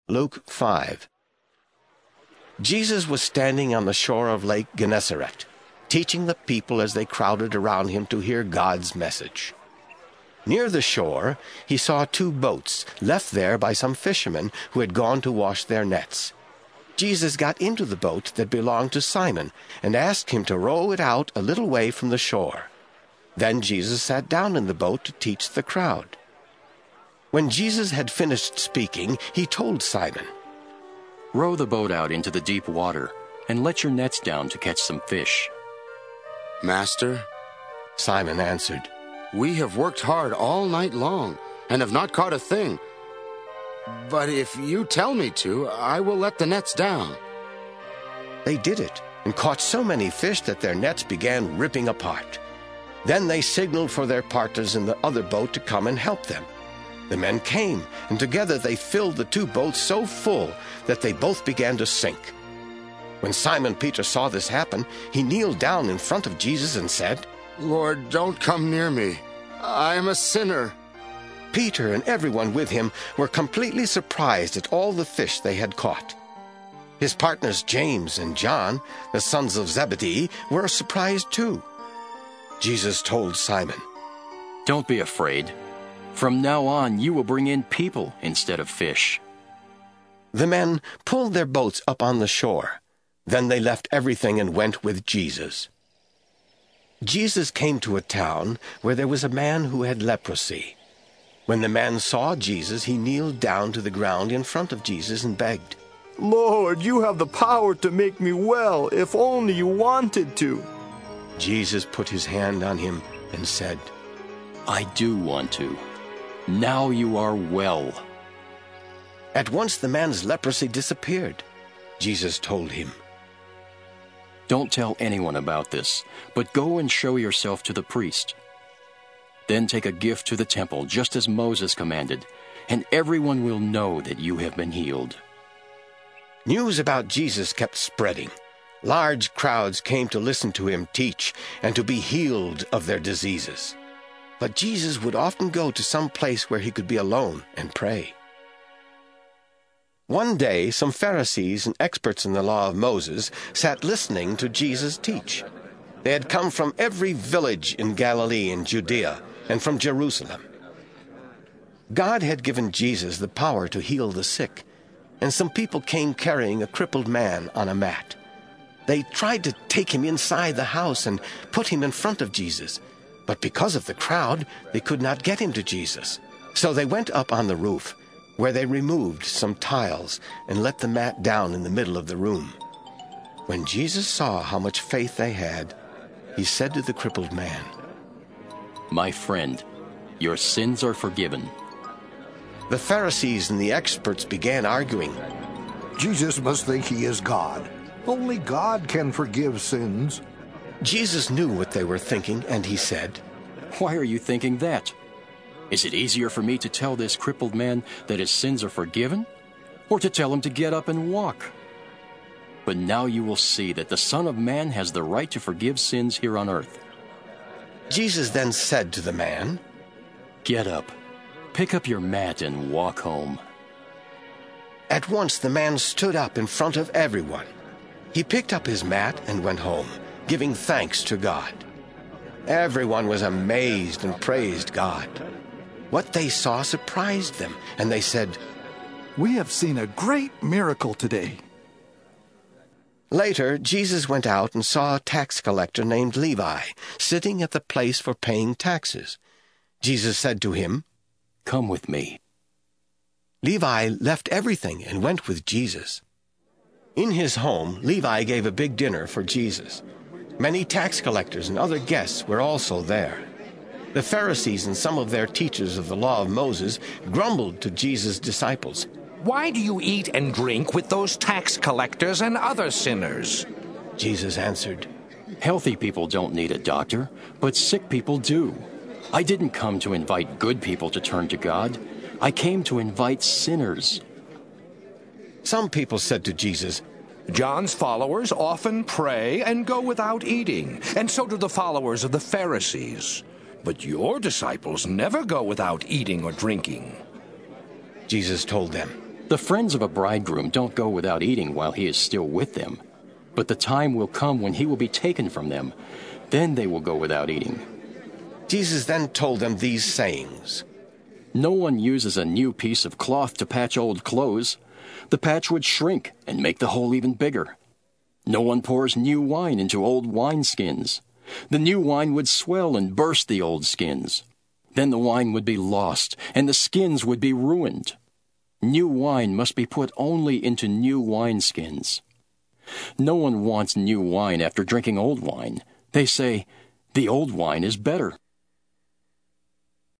Luke 5. Jesus was standing on the shore of Lake Gennesaret, teaching the people as they crowded around him to hear God's message. Near the shore, he saw 2 boats left there by some fishermen who had gone to wash their nets. Jesus got into the boat that belonged to Simon and asked him to row it out a little way from the shore. Then Jesus sat down in the boat to teach the crowd. When Jesus had finished speaking, he told Simon, "Row the boat out into the deep water and let your nets down to catch some fish." "Master," Simon answered, "we have worked hard all night long and have not caught a thing. But if you tell me to, I will let the nets down." They did it and caught so many fish that their nets began ripping apart. Then they signaled for their partners in the other boat to come and help them. The men came, and together they filled the 2 boats so full that they both began to sink. When Simon Peter saw this happen, he kneeled down in front of Jesus and said, "Lord, don't come near me. I am a sinner." Peter and everyone with him were completely surprised at all the fish they had caught. His partners James and John, the sons of Zebedee, were surprised too. Jesus told Simon, "Don't be afraid. From now on, you will bring in people instead of fish." The men pulled their boats up on the shore. Then they left everything and went with Jesus. Jesus came to a town where there was a man who had leprosy. When the man saw Jesus, he kneeled down to the ground in front of Jesus and begged, "Lord, you have the power to make me well, if only you wanted to." Jesus put his hand on him and said, "I do want to. Now you are well." At once the man's leprosy disappeared. Jesus told him, "Don't tell anyone about this, but go and show yourself to the priest. Then take a gift to the temple, just as Moses commanded, and everyone will know that you have been healed." News about Jesus kept spreading. Large crowds came to listen to him teach and to be healed of their diseases. But Jesus would often go to some place where he could be alone and pray. One day, some Pharisees and experts in the law of Moses sat listening to Jesus teach. They had come from every village in Galilee and Judea and from Jerusalem. God had given Jesus the power to heal the sick, and some people came carrying a crippled man on a mat. They tried to take him inside the house and put him in front of Jesus, but because of the crowd, they could not get him to Jesus. So they went up on the roof, where they removed some tiles and let the mat down in the middle of the room. When Jesus saw how much faith they had, he said to the crippled man, "My friend, your sins are forgiven." The Pharisees and the experts began arguing. Jesus must think he is God. Only God can forgive sins. Jesus knew what they were thinking, and he said, "Why are you thinking that? Is it easier for me to tell this crippled man that his sins are forgiven, or to tell him to get up and walk? But now you will see that the Son of Man has the right to forgive sins here on earth." Jesus then said to the man, "Get up, pick up your mat and walk home." At once the man stood up in front of everyone. He picked up his mat and went home, giving thanks to God. Everyone was amazed and praised God. What they saw surprised them, and they said, "We have seen a great miracle today." Later, Jesus went out and saw a tax collector named Levi sitting at the place for paying taxes. Jesus said to him, "Come with me." Levi left everything and went with Jesus. In his home, Levi gave a big dinner for Jesus. Many tax collectors and other guests were also there. The Pharisees and some of their teachers of the law of Moses grumbled to Jesus' disciples, "Why do you eat and drink with those tax collectors and other sinners?" Jesus answered, "Healthy people don't need a doctor, but sick people do. I didn't come to invite good people to turn to God. I came to invite sinners." Some people said to Jesus, John's followers often pray and go without eating, and so do the followers of the Pharisees. But your disciples never go without eating or drinking." Jesus told them, The friends of a bridegroom don't go without eating while he is still with them. But the time will come when he will be taken from them. Then they will go without eating. Jesus then told them these sayings. No one uses a new piece of cloth to patch old clothes. The patch would shrink and make the hole even bigger. No one pours new wine into old wineskins. The new wine would swell and burst the old skins. Then the wine would be lost, and the skins would be ruined. New wine must be put only into new wineskins. No one wants new wine after drinking old wine. They say, "The old wine is better."